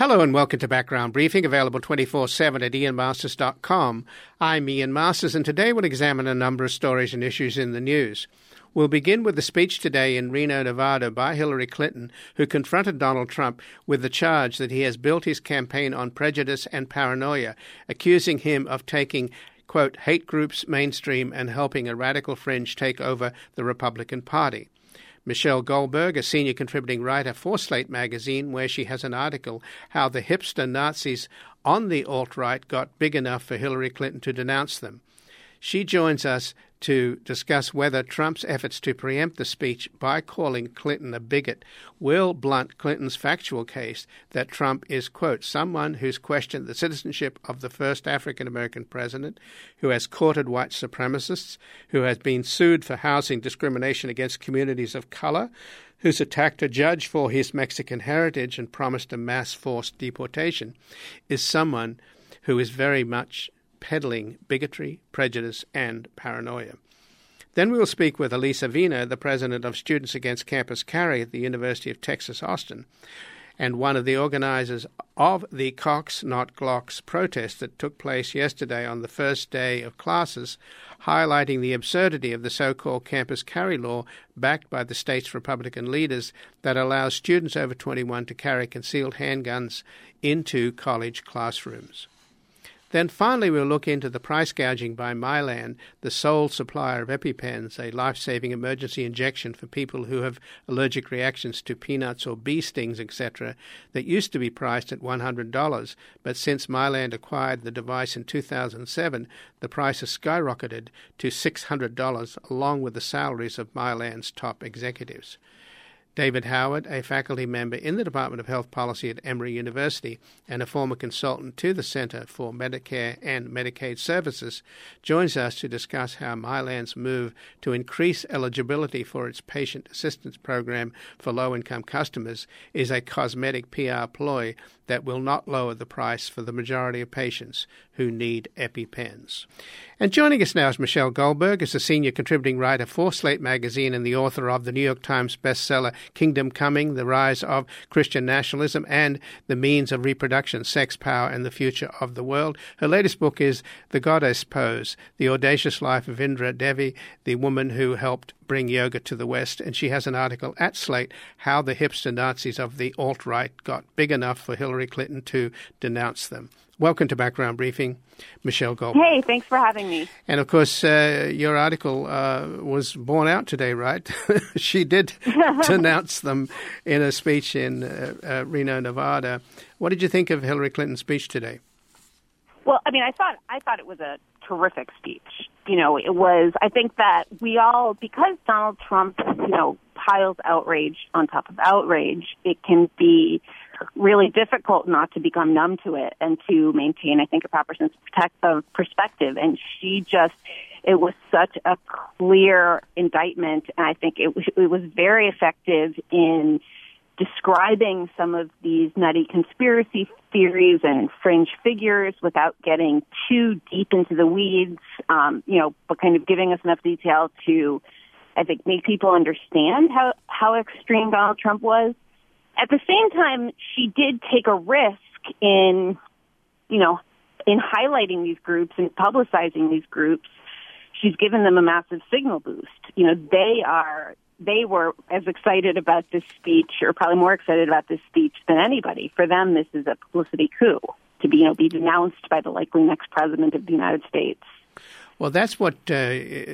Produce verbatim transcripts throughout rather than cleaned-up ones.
Hello and welcome to Background Briefing, available twenty-four seven at ian masters dot com. I'm Ian Masters, and today we'll examine a number of stories and issues in the news. We'll begin with the speech today in Reno, Nevada by Hillary Clinton, who confronted Donald Trump with the charge that he has built his campaign on prejudice and paranoia, accusing him of taking, quote, hate groups mainstream and helping a radical fringe take over the Republican Party. Michelle Goldberg, a senior contributing writer for Slate magazine, where she has an article, How the Hipster Nazis on the Alt-Right Got Big Enough for Hillary Clinton to Denounce Them. She joins us to discuss whether Trump's efforts to preempt the speech by calling Clinton a bigot will blunt Clinton's factual case that Trump is, quote, someone who's questioned the citizenship of the first African-American president, who has courted white supremacists, who has been sued for housing discrimination against communities of color, who's attacked a judge for his Mexican heritage and promised a mass forced deportation, is someone who is very much peddling bigotry, prejudice, and paranoia. Then we will speak with Elisa Vina, the president of Students Against Campus Carry at the University of Texas, Austin, and one of the organizers of the Cox Not Glocks protest that took place yesterday on the first day of classes, highlighting the absurdity of the so-called campus carry law backed by the state's Republican leaders that allows students over twenty-one to carry concealed handguns into college classrooms. Then finally, we'll look into the price gouging by Mylan, the sole supplier of EpiPens, a life-saving emergency injection for people who have allergic reactions to peanuts or bee stings, et cetera, that used to be priced at one hundred dollars. But since Mylan acquired the device in two thousand seven, the price has skyrocketed to six hundred dollars, along with the salaries of Mylan's top executives. David Howard, a faculty member in the Department of Health Policy at Emory University and a former consultant to the Center for Medicare and Medicaid Services, joins us to discuss how Mylan's move to increase eligibility for its patient assistance program for low-income customers is a cosmetic P R ploy that will not lower the price for the majority of patients who need EpiPens. And joining us now is Michelle Goldberg, is a senior contributing writer for Slate magazine and the author of the New York Times bestseller Kingdom Coming, The Rise of Christian Nationalism and the Means of Reproduction, Sex, Power, and the Future of the World. Her latest book is The Goddess Pose, The Audacious Life of Indra Devi, the woman who helped bring yoga to the West. And she has an article at Slate, How the Hipster Nazis of the Alt-Right Got Big Enough for Hillary Clinton to Denounce Them. Welcome to Background Briefing, Michelle Goldberg. Hey, thanks for having me. And, of course, uh, your article uh, was borne out today, right? She did denounce them in a speech in uh, uh, Reno, Nevada. What did you think of Hillary Clinton's speech today? Well, I mean, I thought I thought it was a terrific speech. You know, it was, I think that we all, because Donald Trump, you know, piles outrage on top of outrage, it can be really difficult not to become numb to it and to maintain, I think, a proper sense of, protect, of perspective. And she just, it was such a clear indictment, and I think it was, it was very effective in describing some of these nutty conspiracy theories and fringe figures without getting too deep into the weeds, um, you know, but kind of giving us enough detail to, I think, make people understand how, how extreme Donald Trump was. At the same time, she did take a risk in, you know, in highlighting these groups and publicizing these groups. She's given them a massive signal boost. You know, they are, they were as excited about this speech, or probably more excited about this speech than anybody. For them, this is a publicity coup to be, you know, be denounced by the likely next president of the United States. Well, that's what uh,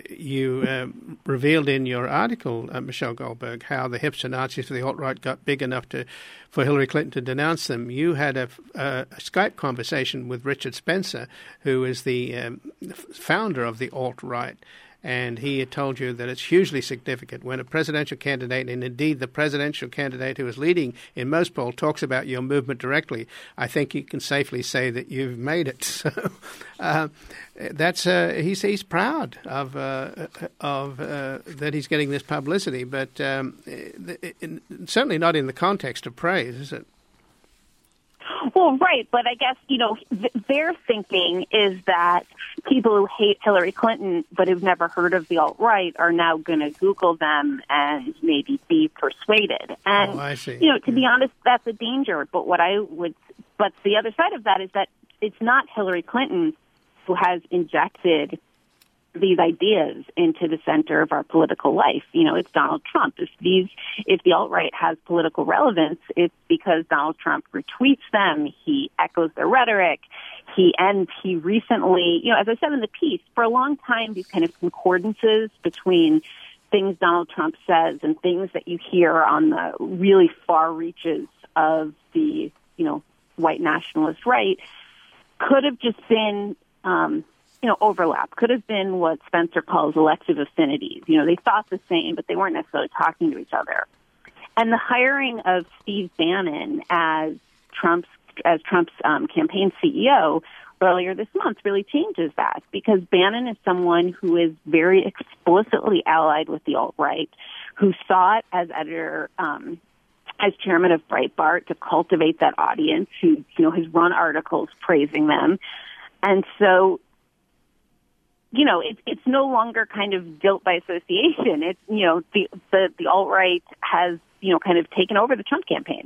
you uh, revealed in your article, uh, Michelle Goldberg, how the hipster Nazis of the alt-right got big enough to for Hillary Clinton to denounce them. You had a, a, a Skype conversation with Richard Spencer, who is the um, founder of the alt-right, and he had told you that it's hugely significant when a presidential candidate, and indeed the presidential candidate who is leading in most polls, talks about your movement directly. I think you can safely say that you've made it. So uh, that's uh, he's he's proud of uh, of uh, that he's getting this publicity, but um, it, it, certainly not in the context of praise, is it? Well, right, but I guess, you know, th- their thinking is that people who hate Hillary Clinton but who've never heard of the alt-right are now going to Google them and maybe be persuaded. And, oh, I see. you know, to yeah. be honest, that's a danger. But what I would but the other side of that is that it's not Hillary Clinton who has injected these ideas into the center of our political life. You know, it's Donald Trump. If these, if the alt-right has political relevance, it's because Donald Trump retweets them. He echoes their rhetoric. He and he recently, you know, as I said in the piece, for a long time, these kind of concordances between things Donald Trump says and things that you hear on the really far reaches of the, you know, white nationalist right could have just been, um, you know, overlap, could have been what Spencer calls elective affinities. You know, they thought the same, but they weren't necessarily talking to each other. And the hiring of Steve Bannon as Trump's as Trump's um, campaign C E O earlier this month really changes that, because Bannon is someone who is very explicitly allied with the alt-right, who sought as editor, um, as chairman of Breitbart, to cultivate that audience, who, you know, has run articles praising them. And so, you know, it, it's no longer kind of guilt by association. It's, you know, the, the, the alt-right has, you know, kind of taken over the Trump campaign.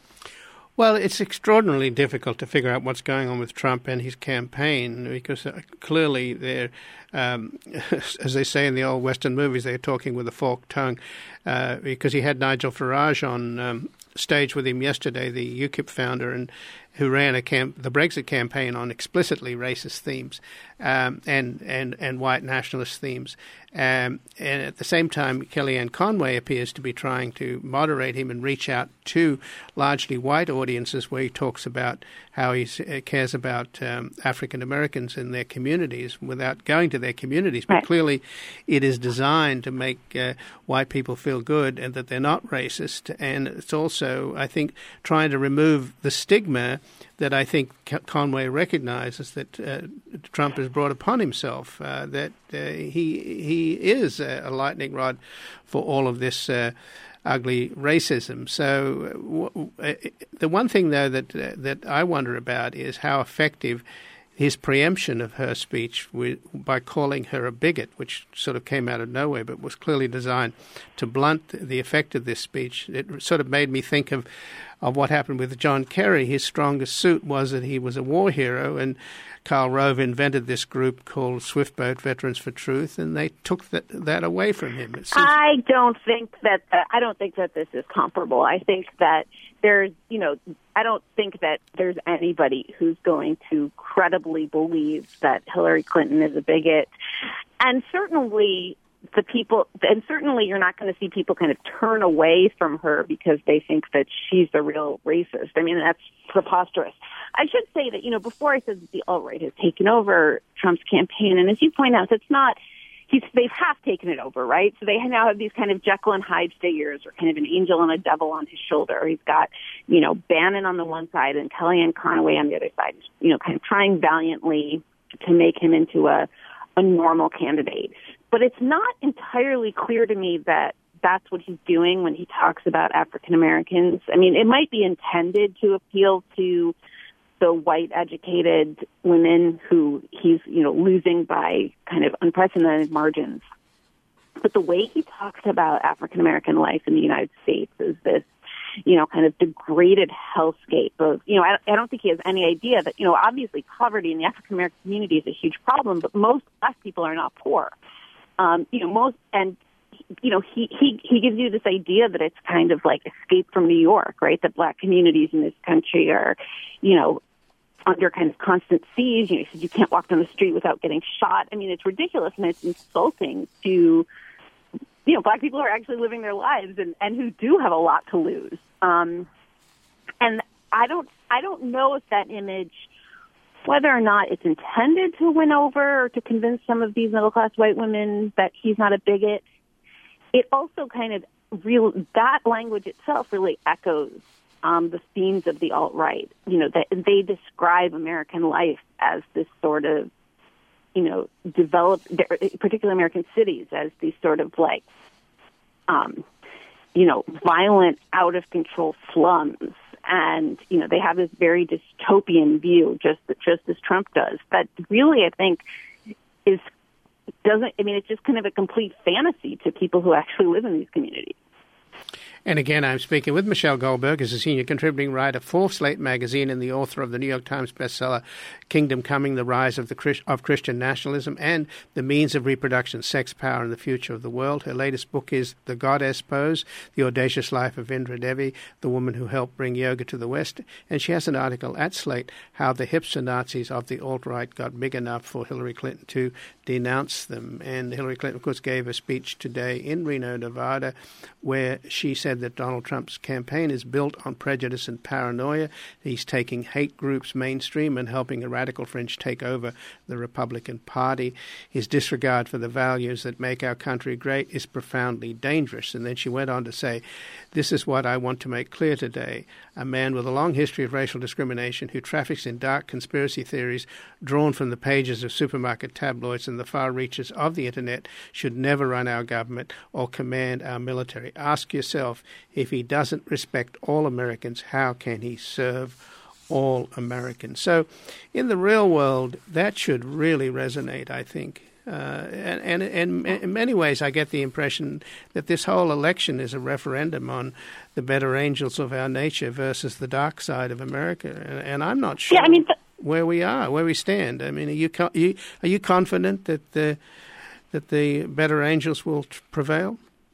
Well, it's extraordinarily difficult to figure out what's going on with Trump and his campaign, because uh, clearly they're, um, as they say in the old Western movies, they're talking with a forked tongue, uh, because he had Nigel Farage on um, stage with him yesterday, the UKIP founder, and who ran a camp, the Brexit campaign on explicitly racist themes um, and, and, and white nationalist themes. Um, and at the same time, Kellyanne Conway appears to be trying to moderate him and reach out to largely white audiences, where he talks about how he cares about um, African Americans in their communities without going to their communities. But right. Clearly it is designed to make uh, white people feel good and that they're not racist. And it's also, I think, trying to remove the stigma that I think Conway recognizes that uh, Trump has brought upon himself, uh, that uh, he he is a, a lightning rod for all of this uh, ugly racism. So w- uh, the one thing, though, that uh, that I wonder about is how effective his preemption of her speech with, by calling her a bigot, which sort of came out of nowhere but was clearly designed to blunt the effect of this speech. It sort of made me think of of what happened with John Kerry. His strongest suit was that he was a war hero, and Karl Rove invented this group called Swiftboat Veterans for Truth, and they took that, that away from him. It seems- I don't think that uh, I don't think that this is comparable. I think that there's, you know, I don't think that there's anybody who's going to credibly believe that Hillary Clinton is a bigot, and certainly the people, and certainly you're not going to see people kind of turn away from her because they think that she's the real racist. I mean, that's preposterous. I should say that, you know, before I said that the alt-right has taken over Trump's campaign, and as you point out, it's not, he's, they've half taken it over, right? So they now have these kind of Jekyll and Hyde figures, or kind of an angel and a devil on his shoulder. He's got, you know, Bannon on the one side and Kellyanne Conway on the other side, you know, kind of trying valiantly to make him into a, a normal candidate. But it's not entirely clear to me that that's what he's doing when he talks about African Americans. I mean, it might be intended to appeal to the white educated women who he's, you know, losing by kind of unprecedented margins. But the way he talks about African American life in the United States is this, you know, kind of degraded hellscape of, you know, I, I don't think he has any idea that, you know, obviously poverty in the African American community is a huge problem, but most black people are not poor. Um, you know, most, and, you know, he, he, he gives you this idea that it's kind of like Escape from New York, right? That black communities in this country are, you know, under kind of constant siege. You know, he says you can't walk down the street without getting shot. I mean, it's ridiculous and it's insulting to, you know, black people who are actually living their lives and, and who do have a lot to lose. Um, and I don't, I don't know if that image, whether or not it's intended to win over or to convince some of these middle-class white women that he's not a bigot, it also kind of real that language itself really echoes um, the themes of the alt-right. You know, that they describe American life as this sort of, you know, developed, particularly American cities, as these sort of like, um, you know, violent, out-of-control slums. And, you know, they have this very dystopian view, just just as Trump does. That really, I think, is doesn't. I mean, it's just kind of a complete fantasy to people who actually live in these communities. And again, I'm speaking with Michelle Goldberg, as a senior contributing writer for Slate magazine and the author of the New York Times bestseller Kingdom Coming, The Rise of the Christ- of Christian Nationalism and the Means of Reproduction, Sex, Power, and the Future of the World. Her latest book is The Goddess Pose, The Audacious Life of Indra Devi, the woman who helped bring yoga to the West. And she has an article at Slate, How the Hipster Nazis of the Alt-Right Got Big Enough for Hillary Clinton to Denounce Them. And Hillary Clinton, of course, gave a speech today in Reno, Nevada, where she said that Donald Trump's campaign is built on prejudice and paranoia. He's taking hate groups mainstream and helping a radical fringe take over the Republican Party. His disregard for the values that make our country great is profoundly dangerous. And then she went on to say, this is what I want to make clear today. A man with a long history of racial discrimination who traffics in dark conspiracy theories drawn from the pages of supermarket tabloids and the far reaches of the Internet should never run our government or command our military. Ask yourself, if he doesn't respect all Americans, how can he serve all Americans? So in the real world, that should really resonate, I think. Uh, and, and, and in many ways, I get the impression that this whole election is a referendum on the better angels of our nature versus the dark side of America. And, and I'm not sure yeah, I mean, th- where we are, where we stand. I mean, are you, co- you are you confident that the that the better angels will t- prevail?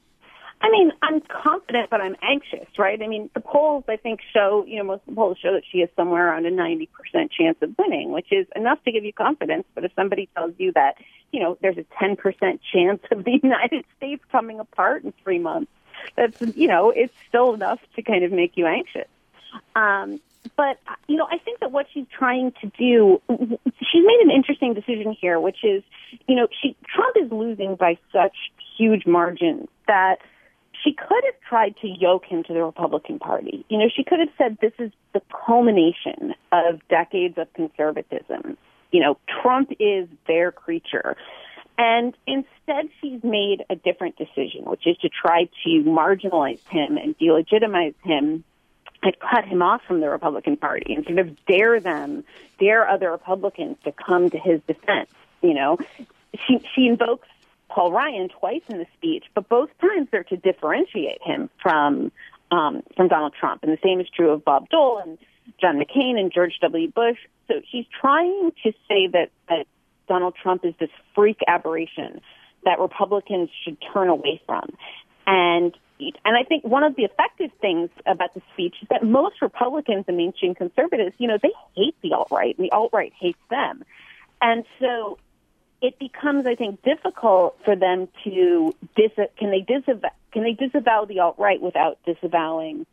I mean, I'm confident, but I'm anxious, right? I mean, the polls, I think, show, you know, most of the polls show that she has somewhere around a ninety percent chance of winning, which is enough to give you confidence. But if somebody tells you that, you know, there's a ten percent chance of the United States coming apart in three months, that's, you know, it's still enough to kind of make you anxious. Um, but, you know, I think that what she's trying to do, she's made an interesting decision here, which is, you know, she Trump is losing by such huge margins that she could have tried to yoke him to the Republican Party. You know, she could have said this is the culmination of decades of conservatism. You know, Trump is their creature. And instead, she's made a different decision, which is to try to marginalize him and delegitimize him and cut him off from the Republican Party and sort of dare them, dare other Republicans to come to his defense. You know, she, she invokes Paul Ryan twice in the speech, but both times they're to differentiate him from um, from Donald Trump. And the same is true of Bob Dole and John McCain and George W. Bush. So she's trying to say that, that Donald Trump is this freak aberration that Republicans should turn away from. And and I think one of the effective things about the speech is that most Republicans and mainstream conservatives, you know, they hate the alt-right, and the alt-right hates them. And so it becomes, I think, difficult for them to dis- can they disavow can they disavow the alt-right without disavowing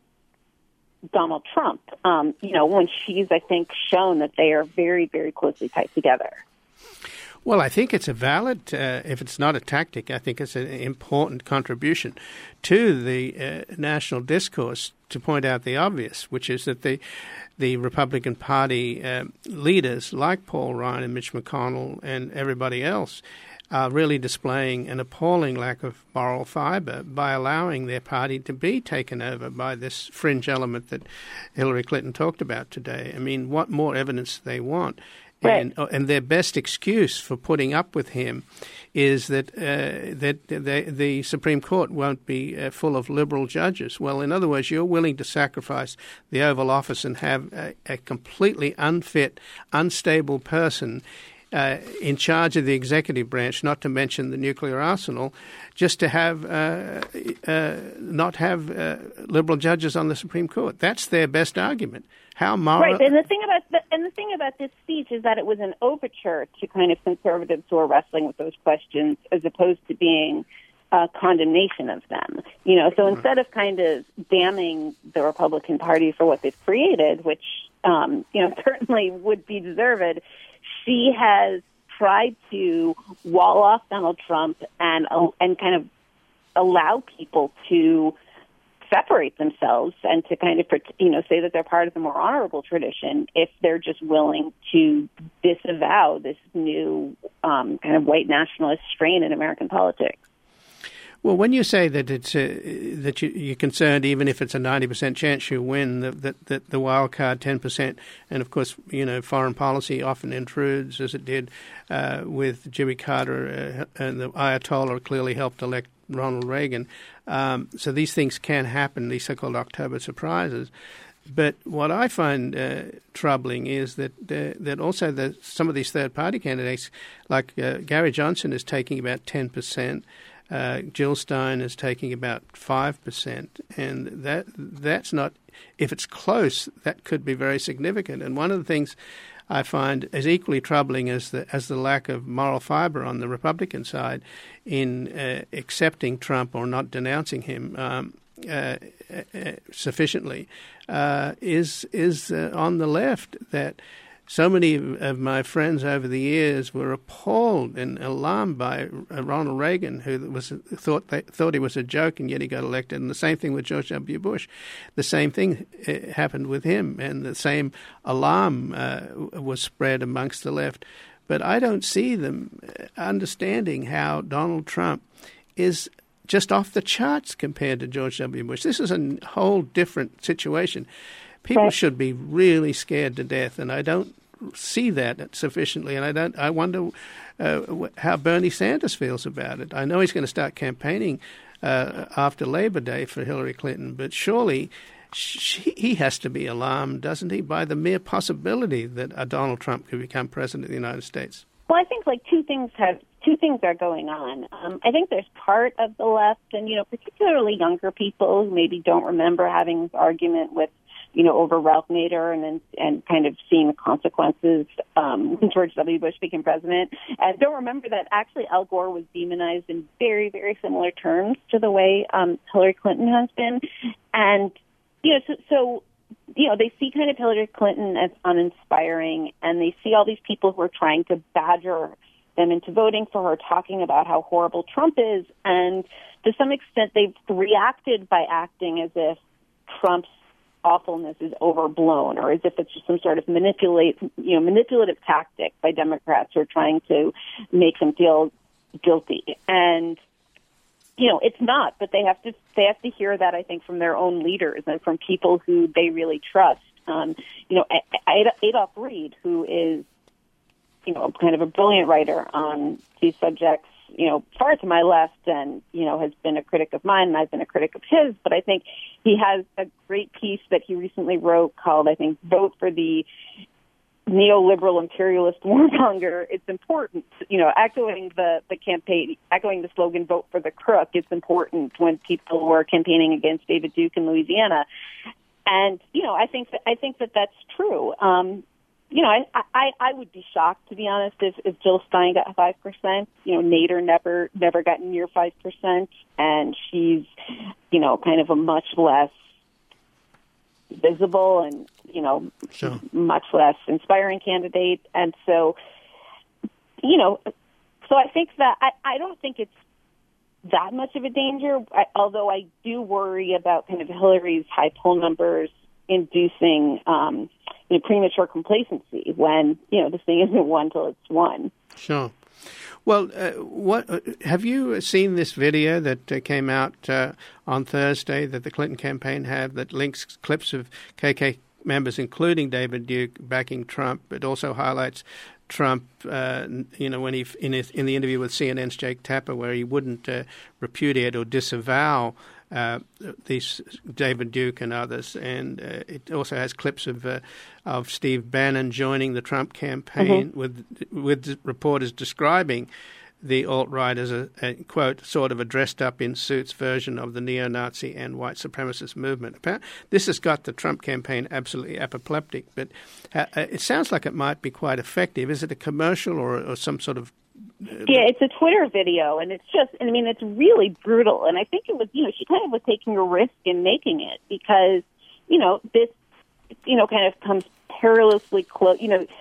Donald Trump? Um, you know, when she's, I think, shown that they are very, very closely tied together. Well, I think it's a valid, uh, if it's not a tactic, I think it's an important contribution to the uh, national discourse to point out the obvious, which is that the the Republican Party uh, leaders like Paul Ryan and Mitch McConnell and everybody else are really displaying an appalling lack of moral fiber by allowing their party to be taken over by this fringe element that Hillary Clinton talked about today. I mean, what more evidence do they want? And, right. and their best excuse for putting up with him is that uh, that the, the Supreme Court won't be uh, full of liberal judges. Well, in other words, you're willing to sacrifice the Oval Office and have a, a completely unfit, unstable person uh, in charge of the executive branch, not to mention the nuclear arsenal, just to have uh, uh, not have uh, liberal judges on the Supreme Court. That's their best argument. How moral? Right, and the thing about the, and the thing about this speech is that it was an overture to kind of conservatives who are wrestling with those questions, as opposed to being a condemnation of them. You know, so instead of kind of damning the Republican Party for what they've created, which um, you know certainly would be deserved, she has tried to wall off Donald Trump and uh, and kind of allow people to separate themselves and to kind of, you know, say that they're part of the more honorable tradition if they're just willing to disavow this new um, kind of white nationalist strain in American politics. Well, when you say that it's a, that you, you're concerned, even if it's a ninety percent chance you win, that, that, that the wild card ten percent, and of course, you know, foreign policy often intrudes, as it did uh, with Jimmy Carter, uh, and the Ayatollah clearly helped elect Ronald Reagan. Um, so these things can happen, these so-called October surprises. But what I find uh, troubling is that uh, that also the, some of these third-party candidates, like uh, Gary Johnson is taking about ten percent, uh, Jill Stein is taking about five percent, and that that's not, if it's close, that could be very significant. And one of the things I find as equally troubling as the as the lack of moral fiber on the Republican side in uh, accepting Trump or not denouncing him um, uh, uh, sufficiently uh, is is uh, on the left, that so many of my friends over the years were appalled and alarmed by Ronald Reagan, who was thought they, thought he was a joke, and yet he got elected. And the same thing with George W. Bush. The same thing uh, happened with him, and the same alarm uh, was spread amongst the left. But I don't see them understanding how Donald Trump is just off the charts compared to George W. Bush. This is a whole different situation. People right. should be really scared to death, and I don't see that sufficiently. And I don't. I wonder uh, how Bernie Sanders feels about it. I know he's going to start campaigning uh, after Labor Day for Hillary Clinton, but surely she, he has to be alarmed, doesn't he, by the mere possibility that a Donald Trump could become president of the United States? Well, I think like two things have two things are going on. Um, I think there's part of the left, and you know, particularly younger people who maybe don't remember having this argument with, you know, over Ralph Nader and then and kind of seeing the consequences um, when George W. Bush became president. And don't remember that actually Al Gore was demonized in very, very similar terms to the way um, Hillary Clinton has been. And, you know, so, so, you know, they see kind of Hillary Clinton as uninspiring, and they see all these people who are trying to badger them into voting for her, talking about how horrible Trump is. And to some extent, they've reacted by acting as if Trump's awfulness is overblown, or as if it's just some sort of manipulate, you know, manipulative tactic by Democrats who are trying to make them feel guilty. And, you know, it's not, but they have to, they have to hear that, I think, from their own leaders and from people who they really trust. Um, you know, Adolph Reed, who is, you know, kind of a brilliant writer on these subjects, you know, far to my left, and, you know, has been a critic of mine, and I've been a critic of his, but I think he has a great piece that he recently wrote called, I think, Vote for the Neoliberal Imperialist Warmonger. It's important, you know, echoing the, the campaign, echoing the slogan, Vote for the Crook. It's important when people were campaigning against David Duke in Louisiana. And, you know, I think that, I think that that's true. Um, You know, I, I I would be shocked, to be honest, if, if Jill Stein got five percent. You know, Nader never never got near five percent, and she's, you know, kind of a much less visible and, you know, sure. much less inspiring candidate. And so, you know, so I think that I, I don't think it's that much of a danger, I, although I do worry about kind of Hillary's high poll numbers inducing um, you know, premature complacency when, you know, this thing isn't won till it's won. Sure. Well, uh, what uh, have you seen this video that uh, came out uh, on Thursday that the Clinton campaign had that links clips of K K members, including David Duke, backing Trump? It also highlights Trump, uh, you know, when he in his, in the interview with C N N's Jake Tapper, where he wouldn't uh, repudiate or disavow Uh, these David Duke and others, and uh, it also has clips of uh, of Steve Bannon joining the Trump campaign mm-hmm. with with reporters describing the alt-right as a, a quote sort of a dressed-up-in-suits version of the neo-Nazi and white supremacist movement. This has got the Trump campaign absolutely apoplectic, but uh, it sounds like it might be quite effective. Is it a commercial or, or some sort of Yeah, it's a Twitter video, and it's just, I mean, it's really brutal. And I think it was, you know, she kind of was taking a risk in making it because, you know, this, you know, kind of comes perilously close. You know,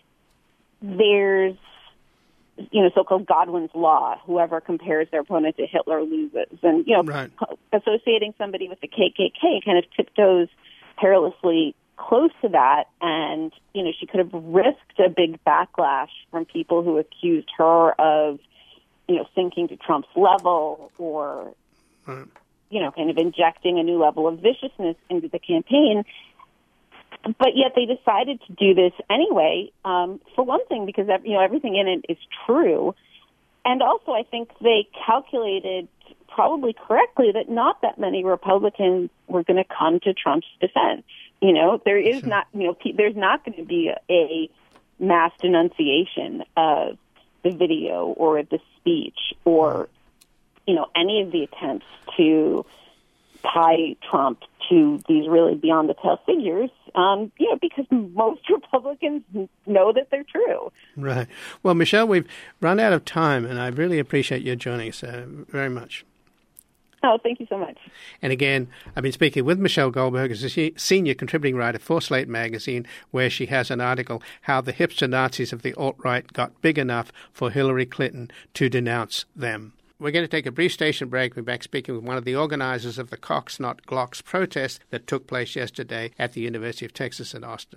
there's, you know, so-called Godwin's Law. Whoever compares their opponent to Hitler loses. And, you know, right. associating somebody with the K K K kind of tiptoes perilously close to that, and, you know, she could have risked a big backlash from people who accused her of, you know, sinking to Trump's level or, right. you know, kind of injecting a new level of viciousness into the campaign. But yet they decided to do this anyway, um, for one thing, because, you know, everything in it is true, And also, I think they calculated probably correctly that not that many Republicans were going to come to Trump's defense. You know, there is sure. not, you know, there's not going to be a, a mass denunciation of the video or the speech or, you know, any of the attempts to tie Trump to these really beyond the pale figures, um, you know, because most Republicans know that they're true. Right. Well, Michelle, we've run out of time, and I really appreciate you joining us uh, very much. Oh, thank you so much. And again, I've been speaking with Michelle Goldberg, as a senior contributing writer for Slate magazine, where she has an article, How the Hipster Nazis of the Alt-Right Got Big Enough for Hillary Clinton to Denounce Them. We're going to take a brief station break. We're back speaking with one of the organizers of the Cox Not Glocks protest that took place yesterday at the University of Texas at Austin.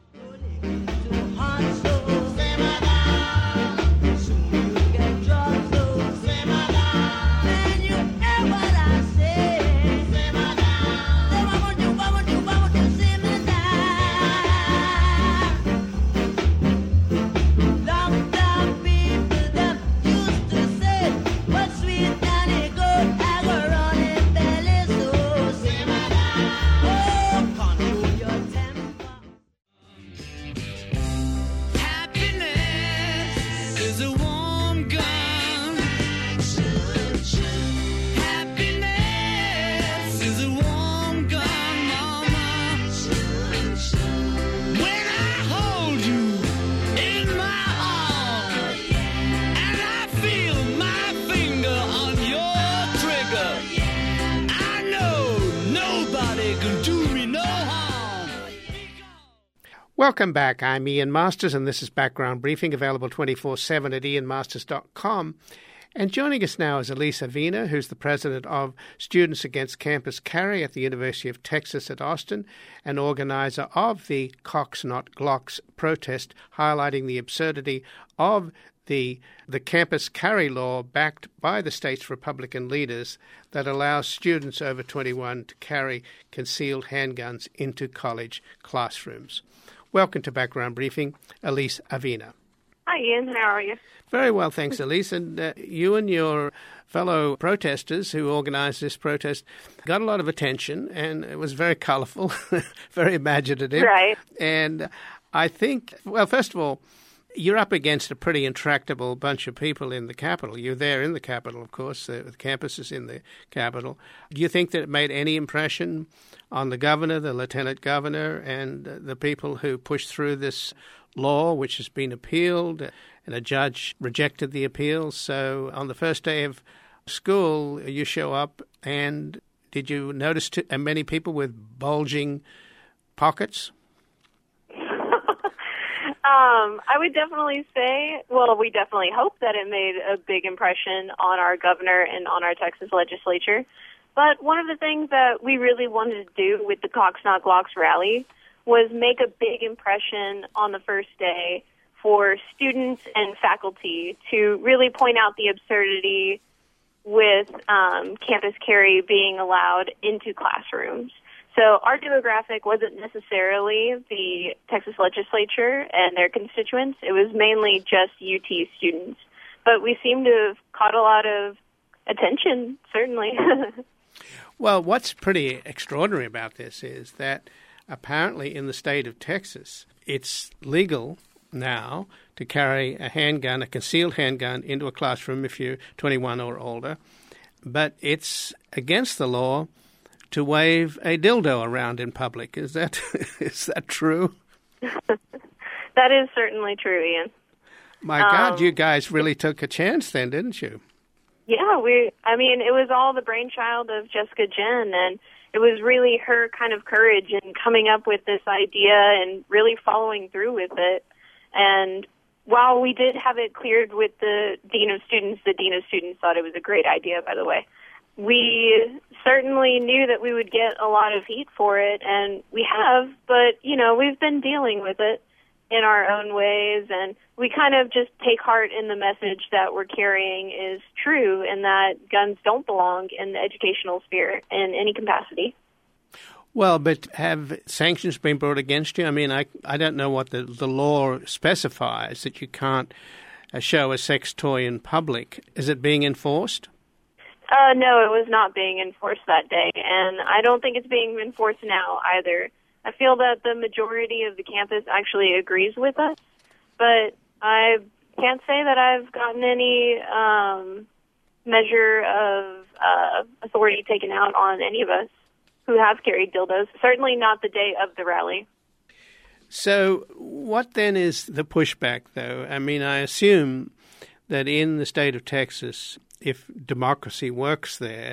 Welcome back. I'm Ian Masters, and this is Background Briefing, available twenty-four seven at ian masters dot com. And joining us now is Elise Avena, who's the president of Students Against Campus Carry at the University of Texas at Austin, and organizer of the Cox Not Glocks protest, highlighting the absurdity of the the campus carry law backed by the state's Republican leaders that allows students over twenty-one to carry concealed handguns into college classrooms. Welcome to Background Briefing, Elise Avena. Hi, Ian. How are you? Very well, thanks, Elise. And uh, you and your fellow protesters who organized this protest got a lot of attention, and it was very colorful, very imaginative. Right. And I think, well, first of all, you're up against a pretty intractable bunch of people in the Capitol. You're there in the Capitol, of course. The campus is in the Capitol. Do you think that it made any impression on the governor, the lieutenant governor, and the people who pushed through this law, which has been appealed, and a judge rejected the appeal? So on the first day of school, you show up, and did you notice t- many people with bulging pockets? Um, I would definitely say, well, we definitely hope that it made a big impression on our governor and on our Texas legislature. But one of the things that we really wanted to do with the Cox Not Glocks rally was make a big impression on the first day for students and faculty to really point out the absurdity with um, campus carry being allowed into classrooms. So our demographic wasn't necessarily the Texas legislature and their constituents. It was mainly just U T students. But we seem to have caught a lot of attention, certainly. Well, what's pretty extraordinary about this is that apparently in the state of Texas, it's legal now to carry a handgun, a concealed handgun, into a classroom if you're twenty-one or older. But it's against the law to wave a dildo around in public. Is that is that true? That is certainly true, Ian. My um, God, you guys really took a chance then, didn't you? Yeah, we. I mean, it was all the brainchild of Jessica Jen, and it was really her kind of courage in coming up with this idea and really following through with it. And while we did have it cleared with the Dean of Students, the Dean of Students thought it was a great idea, by the way. We certainly knew that we would get a lot of heat for it, and we have, but, you know, we've been dealing with it in our own ways, and we kind of just take heart in the message that we're carrying is true and that guns don't belong in the educational sphere in any capacity. Well, but have sanctions been brought against you? I mean, I I don't know what the, the law specifies, that you can't uh, show a sex toy in public. Is it being enforced? Uh, no, it was not being enforced that day, and I don't think it's being enforced now either. I feel that the majority of the campus actually agrees with us, but I can't say that I've gotten any um, measure of uh, authority taken out on any of us who have carried dildos, certainly not the day of the rally. So what then is the pushback, though? I mean, I assume that in the state of Texas, if democracy works there,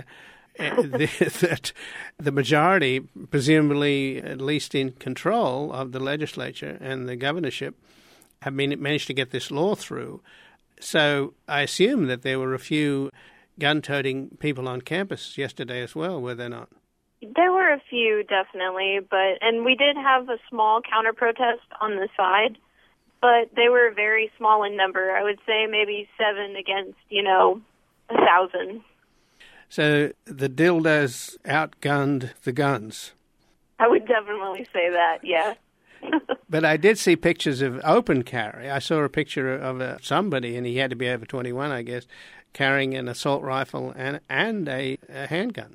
that the majority, presumably at least in control of the legislature and the governorship, have been, managed to get this law through. So I assume that there were a few gun-toting people on campus yesterday as well, were there not? There were a few, definitely, but and we did have a small counter-protest on the side, but they were very small in number. I would say maybe seven against, you know, a thousand. So the dildos outgunned the guns. I would definitely say that, yeah. But I did see pictures of open carry. I saw a picture of a, somebody, and he had to be over twenty-one, I guess, carrying an assault rifle and and a, a handgun.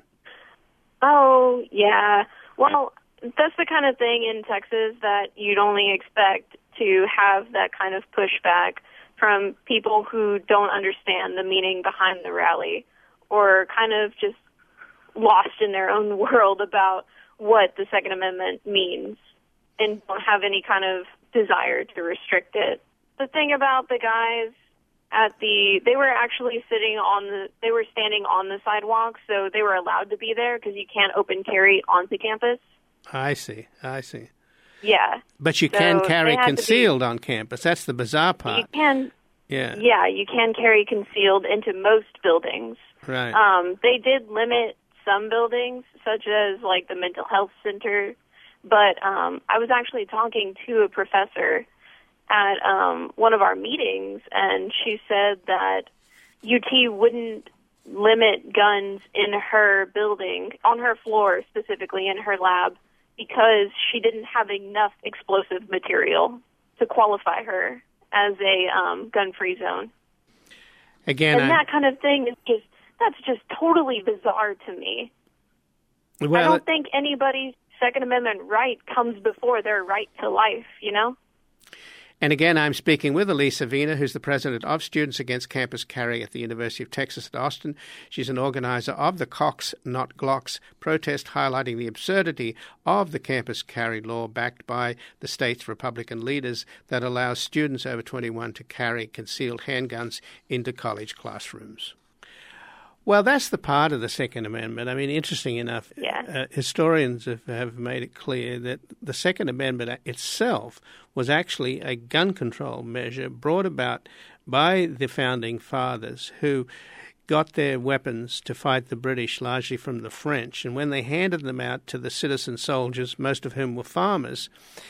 Oh, yeah. Well, that's the kind of thing in Texas that you'd only expect to have that kind of pushback from people who don't understand the meaning behind the rally or kind of just lost in their own world about what the Second Amendment means and don't have any kind of desire to restrict it. The thing about the guys at the, they were actually sitting on the, they were standing on the sidewalk, so they were allowed to be there because you can't open carry onto campus. I see, I see. Yeah. But you so can carry concealed be, on campus. That's the bizarre part. You can, yeah. Yeah, you can carry concealed into most buildings. Right. Um, they did limit some buildings, such as like the mental health center, but um, I was actually talking to a professor at um, one of our meetings, and she said that U T wouldn't limit guns in her building, on her floor specifically in her lab, because she didn't have enough explosive material to qualify her as a um, gun-free zone. Again, and I... that kind of thing is just, that's just totally bizarre to me. Well, I don't think anybody's Second Amendment right comes before their right to life, you know? And again, I'm speaking with Elise Avena, who's the president of Students Against Campus Carry at the University of Texas at Austin. She's an organizer of the Cox Not Glocks protest, highlighting the absurdity of the campus carry law backed by the state's Republican leaders that allows students over twenty-one to carry concealed handguns into college classrooms. Well, that's the part of the Second Amendment. I mean, interesting enough, yeah. uh, historians have, have made it clear that the Second Amendment itself was actually a gun control measure brought about by the Founding Fathers, who got their weapons to fight the British largely from the French. And when they handed them out to the citizen soldiers, most of whom were farmers,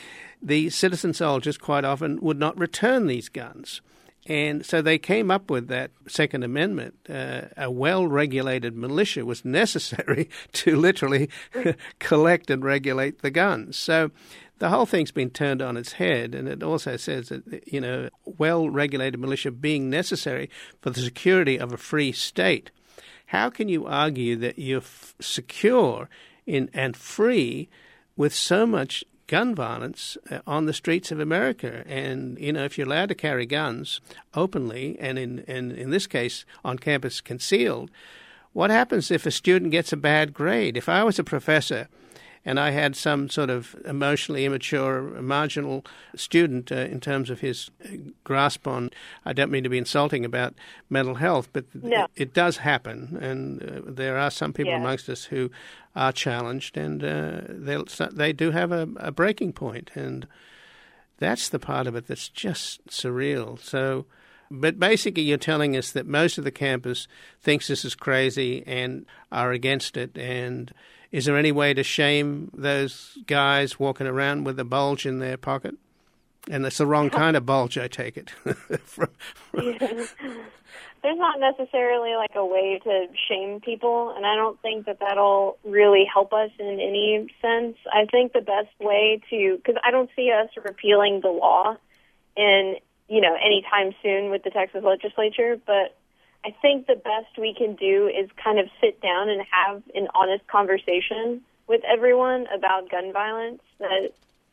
the citizen soldiers quite often would not return these guns. And so they came up with that Second Amendment. Uh, a well-regulated militia was necessary to literally collect and regulate the guns. So the whole thing's been turned on its head, and it also says that, you know, well-regulated militia being necessary for the security of a free state. How can you argue that you're f- secure in and free with so much gun violence uh, on the streets of America? And, you know, if you're allowed to carry guns openly and in, and in this case on campus concealed, what happens if a student gets a bad grade? If I was a professor and I had some sort of emotionally immature, marginal student uh, in terms of his grasp on, I don't mean to be insulting about mental health, but no. it, it does happen. And uh, there are some people yeah. amongst us who are challenged, and uh, they they do have a, a breaking point. And that's the part of it that's just surreal. So, but basically you're telling us that most of the campus thinks this is crazy and are against it. And is there any way to shame those guys walking around with a bulge in their pocket? And it's the wrong kind of bulge, I take it. from, from... Yeah. There's not necessarily like a way to shame people, and I don't think that that'll really help us in any sense. I think the best way to, because I don't see us repealing the law in, you know, anytime soon with the Texas legislature, but I think the best we can do is kind of sit down and have an honest conversation with everyone about gun violence that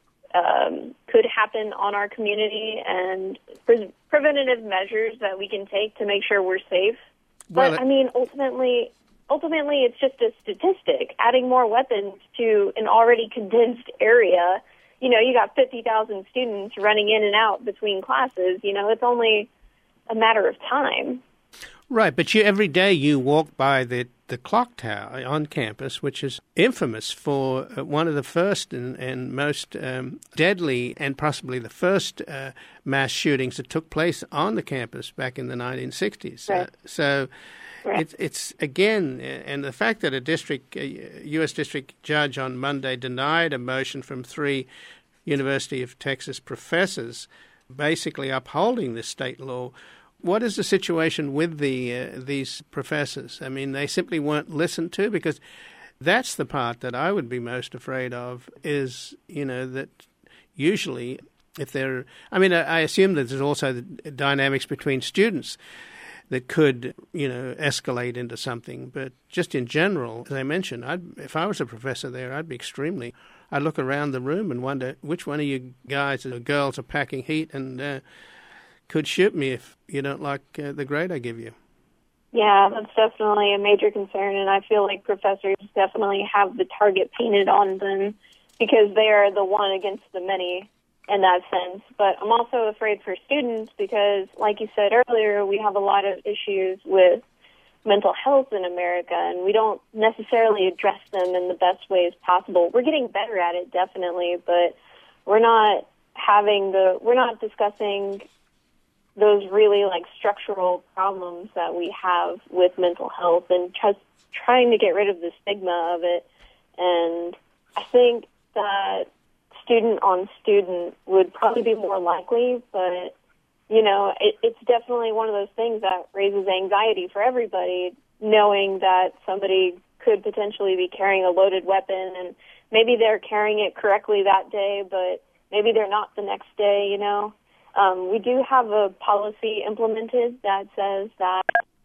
um, could happen on our community and pre- preventative measures that we can take to make sure we're safe. Well, but, I mean, ultimately, ultimately, it's just a statistic. Adding more weapons to an already condensed area, you know, you got fifty thousand students running in and out between classes. You know, it's only a matter of time. Right, but you every day you walk by the, the clock tower on campus, which is infamous for uh, one of the first and, and most um, deadly and possibly the first uh, mass shootings that took place on the campus back in the nineteen sixties. Right. Uh, so right. it's, it's, again, and the fact that a district, a U S district judge on Monday denied a motion from three University of Texas professors basically upholding this state law. What is the situation with the uh, these professors? I mean, they simply weren't listened to, because that's the part that I would be most afraid of is, you know, that usually if they're, I mean, I, I assume that there's also the dynamics between students that could, you know, escalate into something. But just in general, as I mentioned, I'd, if I was a professor there, I'd be extremely, I'd look around the room and wonder which one of you guys or girls are packing heat and uh, could shoot me if you don't like uh, the grade I give you. Yeah, that's definitely a major concern, and I feel like professors definitely have the target painted on them because they are the one against the many in that sense. But I'm also afraid for students because, like you said earlier, we have a lot of issues with mental health in America, and we don't necessarily address them in the best ways possible. We're getting better at it, definitely, but we're not having the, we're not discussing those really like structural problems that we have with mental health and just trying to get rid of the stigma of it. And I think that student on student would probably be more likely, but you know, it, it's definitely one of those things that raises anxiety for everybody, knowing that somebody could potentially be carrying a loaded weapon, and maybe they're carrying it correctly that day, but maybe they're not the next day, you know. Um, we do have a policy implemented that says that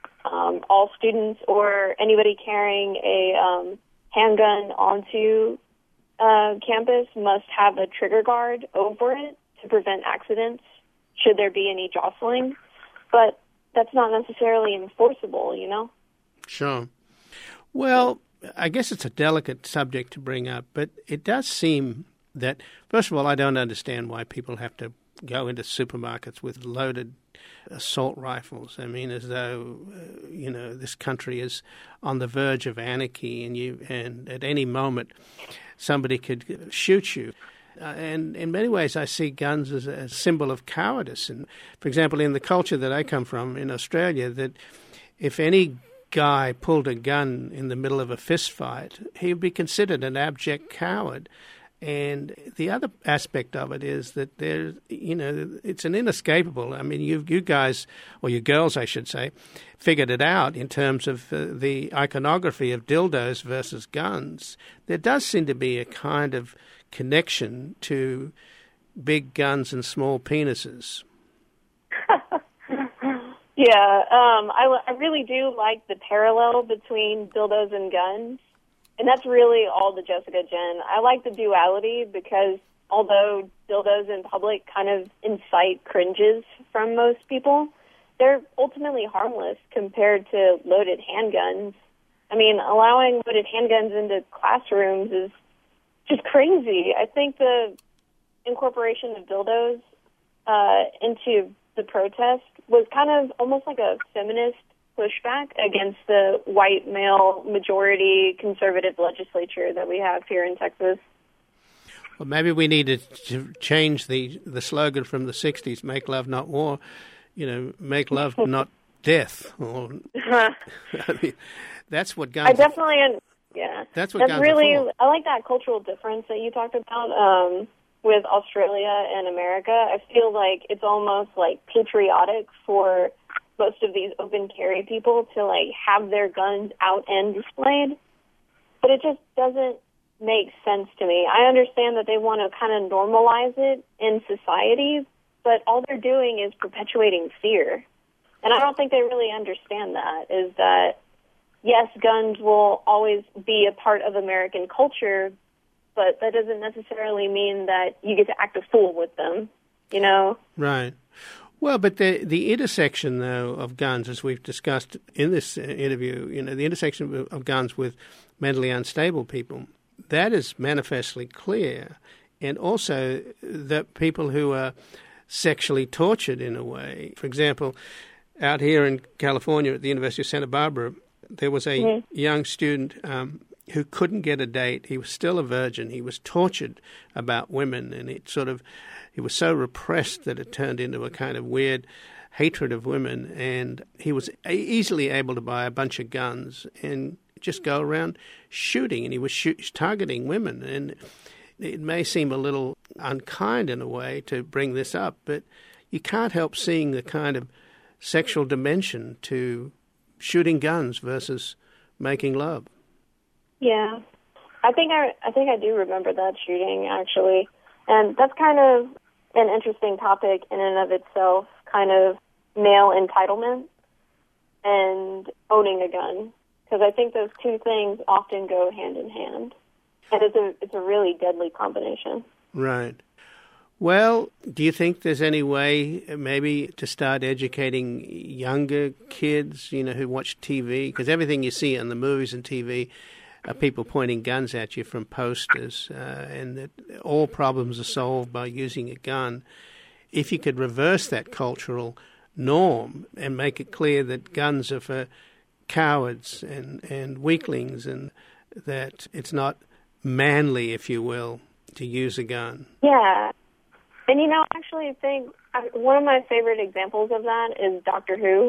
um, all students or anybody carrying a um, handgun onto uh, campus must have a trigger guard over it to prevent accidents should there be any jostling. But that's not necessarily enforceable, you know? Sure. Well, I guess it's a delicate subject to bring up, but it does seem that, first of all, I don't understand why people have to go into supermarkets with loaded assault rifles. I mean, as though, uh, you know, this country is on the verge of anarchy and you, and at any moment somebody could shoot you. Uh, and in many ways, I see guns as a symbol of cowardice. And, for example, in the culture that I come from in Australia, that if any guy pulled a gun in the middle of a fist fight, he would be considered an abject coward. And the other aspect of it is that there, you know, it's an inescapable. I mean, you you guys, or you girls, I should say, figured it out in terms of uh, the iconography of dildos versus guns. There does seem to be a kind of connection to big guns and small penises. Yeah, um, I, I really do like the parallel between dildos and guns. And that's really all the Jessica Jen. I like the duality because although dildos in public kind of incite cringes from most people, they're ultimately harmless compared to loaded handguns. I mean, allowing loaded handguns into classrooms is just crazy. I think the incorporation of dildos uh, into the protest was kind of almost like a feminist pushback against the white male majority conservative legislature that we have here in Texas. Well, maybe we need to change the, the slogan from the sixties, make love, not war, you know, make love, not death. Or, I mean, that's what guns I definitely, are, yeah. That's what that's guns really, are for. I like that cultural difference that you talked about um, with Australia and America. I feel like it's almost like patriotic for most of these open carry people to like have their guns out and displayed, but it just doesn't make sense to me. I understand that they want to kind of normalize it in society, but all they're doing is perpetuating fear. And I don't think they really understand that, is that, yes, guns will always be a part of American culture, but that doesn't necessarily mean that you get to act a fool with them, you know? Right. Well, but the the intersection, though, of guns, as we've discussed in this interview, you know, the intersection of, of guns with mentally unstable people, that is manifestly clear. And also the people who are sexually tortured in a way. For example, out here in California at the University of Santa Barbara, there was a mm-hmm. young student um, who couldn't get a date. He was still a virgin. He was tortured about women, and it sort of, he was so repressed that it turned into a kind of weird hatred of women. And he was easily able to buy a bunch of guns and just go around shooting, and he was shoot, targeting women. And it may seem a little unkind in a way to bring this up, but you can't help seeing the kind of sexual dimension to shooting guns versus making love. Yeah, I think I, I think I do remember that shooting, actually. And that's kind of an interesting topic in and of itself, kind of male entitlement and owning a gun, because I think those two things often go hand in hand. And it's a it's a really deadly combination. Right. Well, do you think there's any way maybe to start educating younger kids, you know, who watch T V? Because everything you see on the movies and T V are people pointing guns at you from posters, uh, and that all problems are solved by using a gun. If you could reverse that cultural norm and make it clear that guns are for cowards and, and weaklings, and that it's not manly, if you will, to use a gun. Yeah. And, you know, I actually think one of my favorite examples of that is Doctor Who.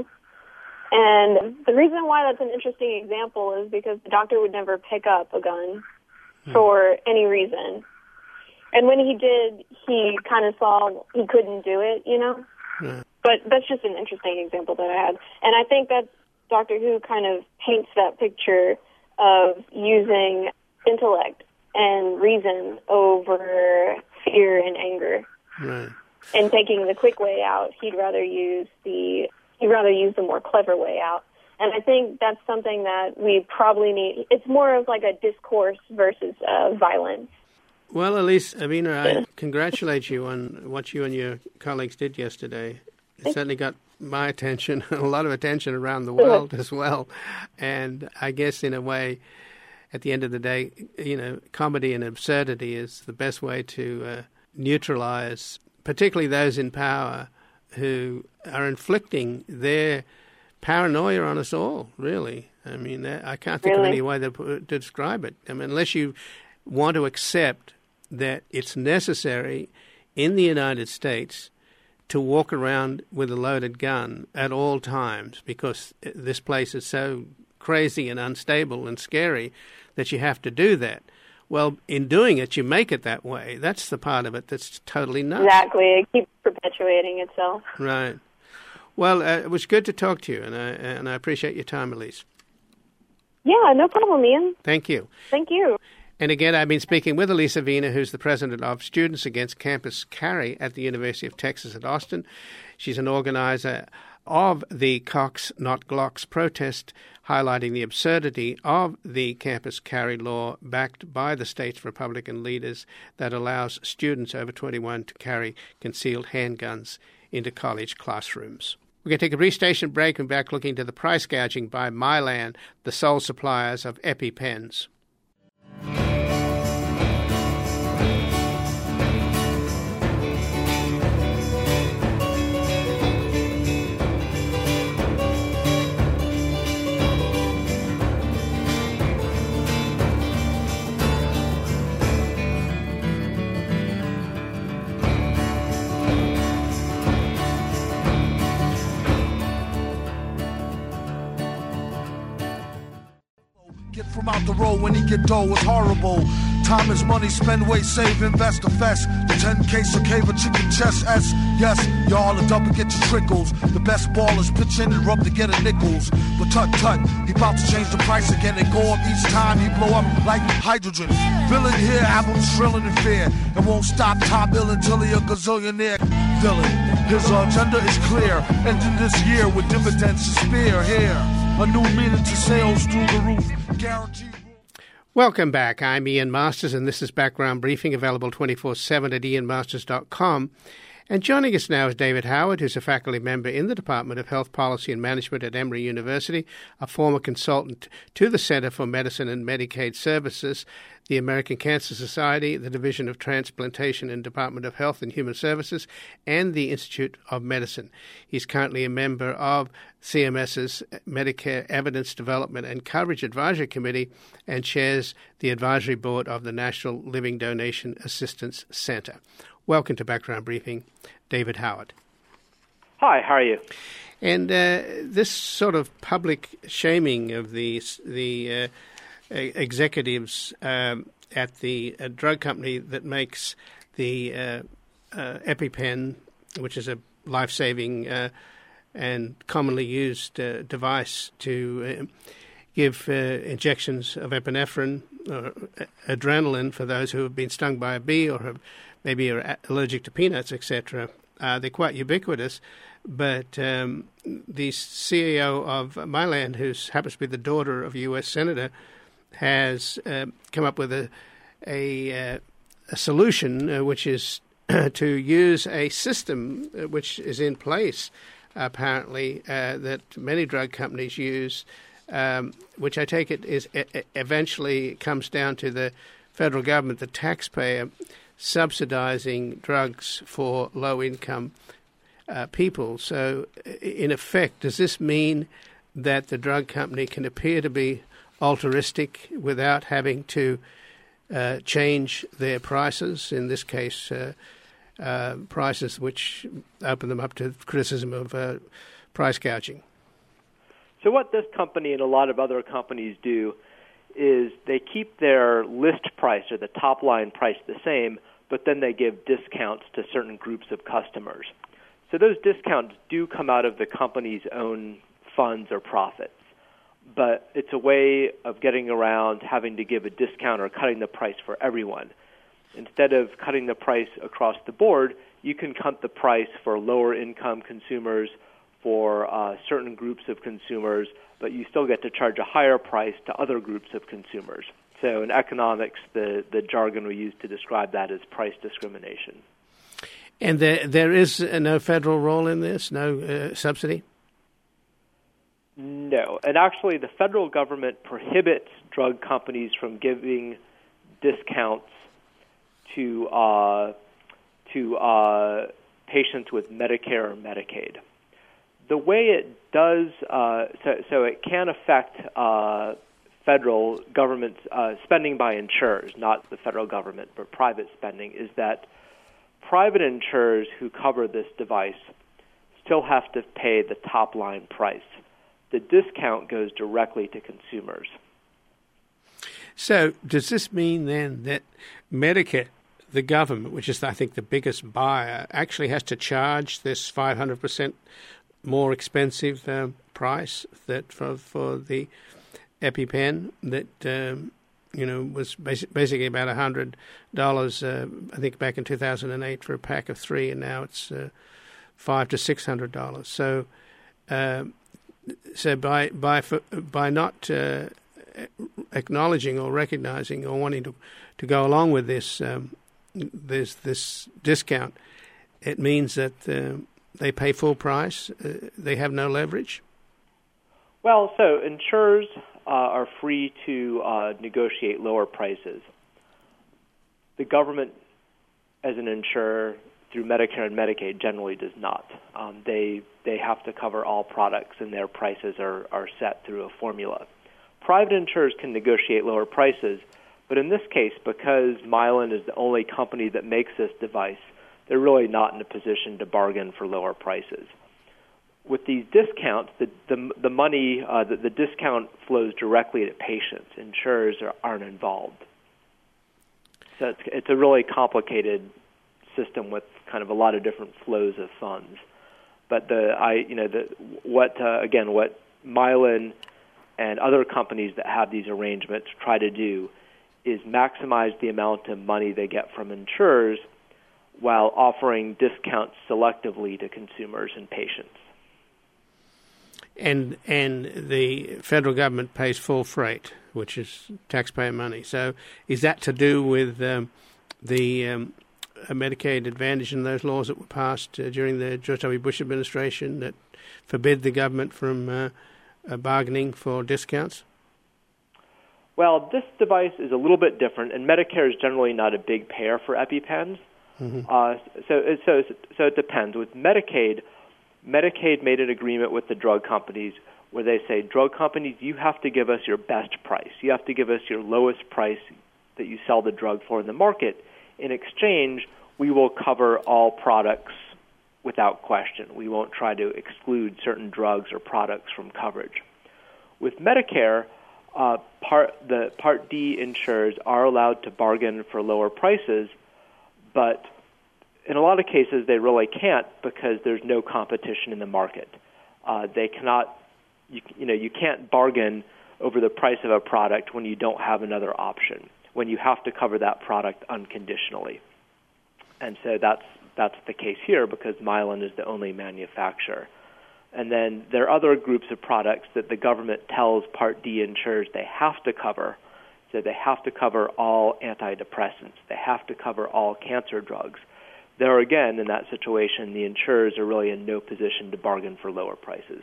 And the reason why that's an interesting example is because the Doctor would never pick up a gun hmm. for any reason. And when he did, he kind of saw he couldn't do it, you know? Hmm. But that's just an interesting example that I had. And I think that Doctor Who kind of paints that picture of using intellect and reason over fear and anger. Right. And taking the quick way out, he'd rather use the he'd rather use the more clever way out. And I think that's something that we probably need. It's more of like a discourse versus uh, violence. Well, Elise, Avina, I congratulate you on what you and your colleagues did yesterday. It certainly got my attention, a lot of attention around the world as well. And I guess in a way, at the end of the day, you know, comedy and absurdity is the best way to uh, neutralize, particularly those in power who are inflicting their paranoia on us all, really. I mean, I can't think really? of any way to, to describe it. I mean, unless you want to accept that it's necessary in the United States to walk around with a loaded gun at all times because this place is so crazy and unstable and scary that you have to do that. Well, in doing it, you make it that way. That's the part of it that's totally nuts. Exactly. It keeps perpetuating itself. Right. Well, uh, it was good to talk to you, and I, and I appreciate your time, Elise. Yeah, no problem, Ian. Thank you. Thank you. And again, I've been speaking with Elise Avina, who's the president of Students Against Campus Carry at the University of Texas at Austin. She's an organizer of the Cox Not Glocks protest, highlighting the absurdity of the campus carry law backed by the state's Republican leaders that allows students over twenty-one to carry concealed handguns into college classrooms. We're going to take a brief station break and back looking to the price gouging by Mylan, the sole suppliers of EpiPens. From out the road when he get dough, it's horrible. Time is money, spend, wait, save, invest, invest. The ten K so cave a chicken chest S. Yes, y'all are double get your trickles. The best ballers pitch in and rub to get a nickels. But tut tut, he about to change the price again and go up each time he blow up like hydrogen. Villain here, album shrilling in fear. And won't stop top ill until he a gazillionaire villain. His agenda is clear, ending this year with dividends to spare. Here, a new meaning to sales through the roof. Guaranteed. Welcome back. I'm Ian Masters, and this is Background Briefing, available twenty-four seven at ian masters dot com. And joining us now is David Howard, who's a faculty member in the Department of Health Policy and Management at Emory University, a former consultant to the Center for Medicine and Medicaid Services, the American Cancer Society, the Division of Transplantation and Department of Health and Human Services, and the Institute of Medicine. He's currently a member of CMS's Medicare Evidence Development and Coverage Advisory Committee and chairs the advisory board of the National Living Donation Assistance Center. Welcome to Background Briefing, David Howard. Hi, how are you? And uh, this sort of public shaming of the the uh, executives um, at the uh, drug company that makes the uh, uh, EpiPen, which is a life-saving uh, and commonly used uh, device to uh, give uh, injections of epinephrine or adrenaline for those who have been stung by a bee or have maybe are allergic to peanuts, et cetera. Uh, they're quite ubiquitous. But um, the C E O of Mylan, who happens to be the daughter of a U S senator, has uh, come up with a a, uh, a solution, uh, which is to use a system uh, which is in place, apparently, uh, that many drug companies use, um, which I take it is e- eventually comes down to the federal government, the taxpayer, subsidizing drugs for low-income uh, people. So, in effect, does this mean that the drug company can appear to be altruistic without having to uh, change their prices, in this case, uh, uh, prices which open them up to criticism of uh, price gouging? So what this company and a lot of other companies do is they keep their list price or the top line price the same, but then they give discounts to certain groups of customers. So those discounts do come out of the company's own funds or profits, but it's a way of getting around having to give a discount or cutting the price for everyone. Instead of cutting the price across the board, you can cut the price for lower income consumers, for uh, certain groups of consumers, but you still get to charge a higher price to other groups of consumers. So in economics, the, the jargon we use to describe that is price discrimination. And there there is no federal role in this, no uh, subsidy? No. And actually, the federal government prohibits drug companies from giving discounts to uh, to uh, patients with Medicare or Medicaid. The way it does, uh, so, so it can affect uh, federal government uh, spending by insurers, not the federal government, but private spending, is that private insurers who cover this device still have to pay the top line price. The discount goes directly to consumers. So does this mean then that Medicare, the government, which is I think the biggest buyer, actually has to charge this five hundred percent more expensive uh, price that for for the EpiPen that um, you know was basi- basically about a hundred dollars? Uh, I think back in two thousand and eight for a pack of three, and now it's uh, five to six hundred dollars. So, uh, so by by by not uh, acknowledging or recognizing or wanting to to go along with this um, this this discount, it means that Uh, they pay full price. Uh, they have no leverage. Well, so insurers uh, are free to uh, negotiate lower prices. The government, as an insurer through Medicare and Medicaid, generally does not. Um, they they have to cover all products, and their prices are, are set through a formula. Private insurers can negotiate lower prices, but in this case, because Mylan is the only company that makes this device, they're really not in a position to bargain for lower prices. With these discounts, the the, the money, uh, the, the discount flows directly to patients. Insurers are, aren't involved. So it's, it's a really complicated system with kind of a lot of different flows of funds. But the I you know the what uh, again what Mylan and other companies that have these arrangements try to do is maximize the amount of money they get from insurers, while offering discounts selectively to consumers and patients. And and the federal government pays full freight, which is taxpayer money. So is that to do with um, the um, Medicaid Advantage and those laws that were passed uh, during the George W. Bush administration that forbid the government from uh, uh, bargaining for discounts? Well, this device is a little bit different, and Medicare is generally not a big payer for EpiPens. Mm-hmm. Uh, so, so, so it depends. With Medicaid, Medicaid made an agreement with the drug companies where they say, drug companies, you have to give us your best price. You have to give us your lowest price that you sell the drug for in the market. In exchange, we will cover all products without question. We won't try to exclude certain drugs or products from coverage. With Medicare, uh, part, the Part D insurers are allowed to bargain for lower prices, but in a lot of cases they really can't because there's no competition in the market. Uh, they cannot, you, you know, you can't bargain over the price of a product when you don't have another option, when you have to cover that product unconditionally. And so that's that's the case here because Mylan is the only manufacturer. And then there are other groups of products that the government tells Part D insurers they have to cover. So they have to cover all antidepressants. They have to cover all cancer drugs. There again, in that situation, the insurers are really in no position to bargain for lower prices.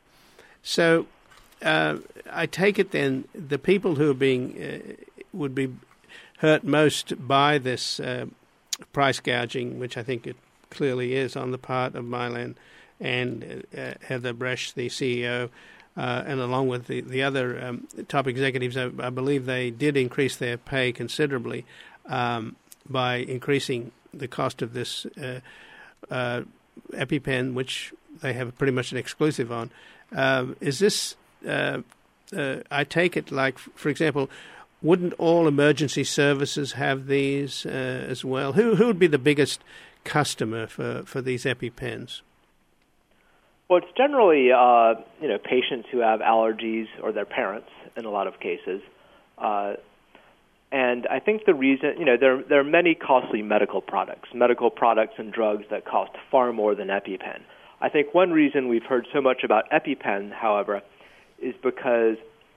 So uh, I take it then the people who are being uh, would be hurt most by this uh, price gouging, which I think it clearly is on the part of Mylan and uh, Heather Bresch, the C E O, uh, and along with the, the other um, top executives, I, I believe they did increase their pay considerably um, by increasing the cost of this uh, uh, EpiPen, which they have pretty much an exclusive on. Uh, is this, uh, uh, I take it like, for example, wouldn't all emergency services have these uh, as well? Who who would be the biggest customer for, for these EpiPens? Well, it's generally uh, you know patients who have allergies or their parents in a lot of cases. Uh, and I think the reason, you know, there, there are many costly medical products, medical products and drugs that cost far more than EpiPen. I think one reason we've heard so much about EpiPen, however, is because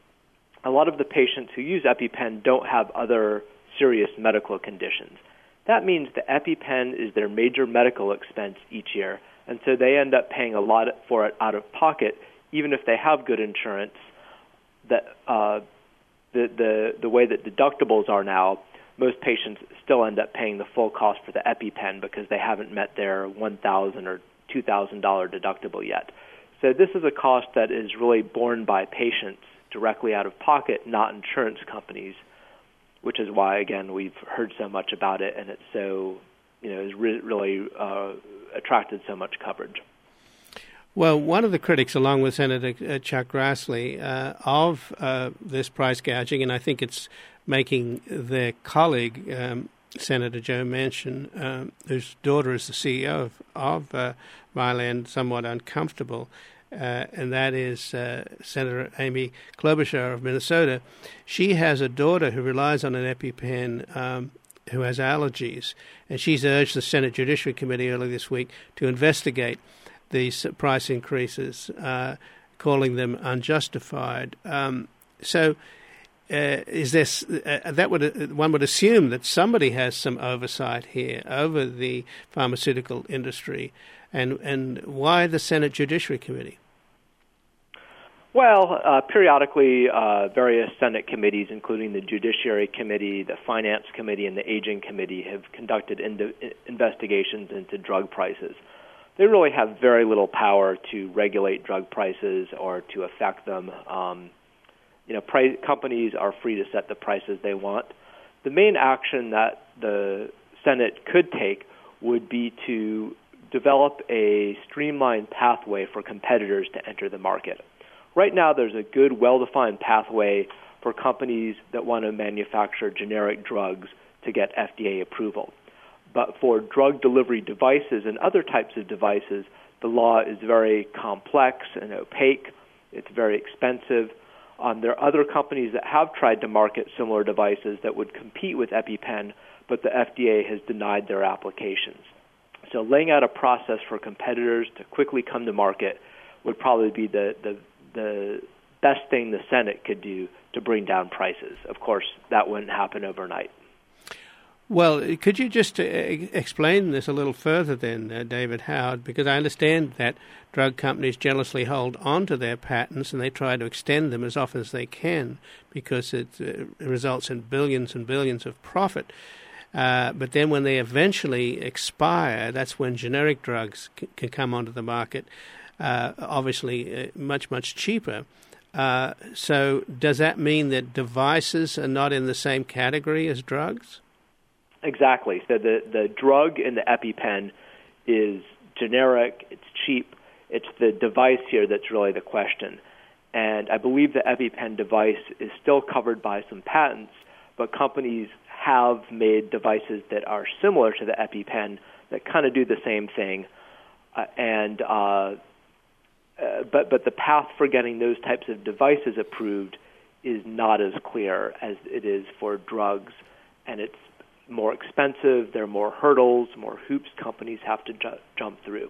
a lot of the patients who use EpiPen don't have other serious medical conditions. That means the EpiPen is their major medical expense each year, and so they end up paying a lot for it out of pocket, even if they have good insurance. That uh, the, the the way that deductibles are now, most patients still end up paying the full cost for the EpiPen because they haven't met their one thousand dollars or two thousand dollars deductible yet. So this is a cost that is really borne by patients directly out of pocket, not insurance companies, which is why, again, we've heard so much about it, and it's so, you know, has re- really uh, attracted so much coverage. Well, one of the critics, along with Senator Chuck Grassley, uh, of uh, this price gouging, and I think it's making their colleague, um, Senator Joe Manchin, um, whose daughter is the C E O of, of uh, Mylan, somewhat uncomfortable, uh, and that is uh, Senator Amy Klobuchar of Minnesota. She has a daughter who relies on an EpiPen um, who has allergies, and she's urged the Senate Judiciary Committee earlier this week to investigate these price increases, uh, calling them unjustified. Um, so, uh, is this uh, that would uh, one would assume that somebody has some oversight here over the pharmaceutical industry, and and why the Senate Judiciary Committee? Well, uh, periodically, uh, various Senate committees, including the Judiciary Committee, the Finance Committee, and the Aging Committee, have conducted ind- investigations into drug prices. They really have very little power to regulate drug prices or to affect them. Um, you know, price, companies are free to set the prices they want. The main action that the Senate could take would be to develop a streamlined pathway for competitors to enter the market. Right now, there's a good, well-defined pathway for companies that want to manufacture generic drugs to get F D A approval. But for drug delivery devices and other types of devices, the law is very complex and opaque. It's very expensive. Um, there are other companies that have tried to market similar devices that would compete with EpiPen, but the F D A has denied their applications. So laying out a process for competitors to quickly come to market would probably be the, the, the best thing the Senate could do to bring down prices. Of course, that wouldn't happen overnight. Well, could you just uh, explain this a little further then, uh, David Howard, because I understand that drug companies jealously hold on to their patents and they try to extend them as often as they can because it uh, results in billions and billions of profit. Uh, but then when they eventually expire, that's when generic drugs c- can come onto the market, uh, obviously uh, much, much cheaper. Uh, so does that mean that devices are not in the same category as drugs? Exactly. So the, the drug in the EpiPen is generic, it's cheap. It's the device here that's really the question. And I believe the EpiPen device is still covered by some patents, but companies have made devices that are similar to the EpiPen that kind of do the same thing. Uh, and uh, uh, but but the path for getting those types of devices approved is not as clear as it is for drugs, and it's more expensive. There are more hurdles, more hoops companies have to ju- jump through.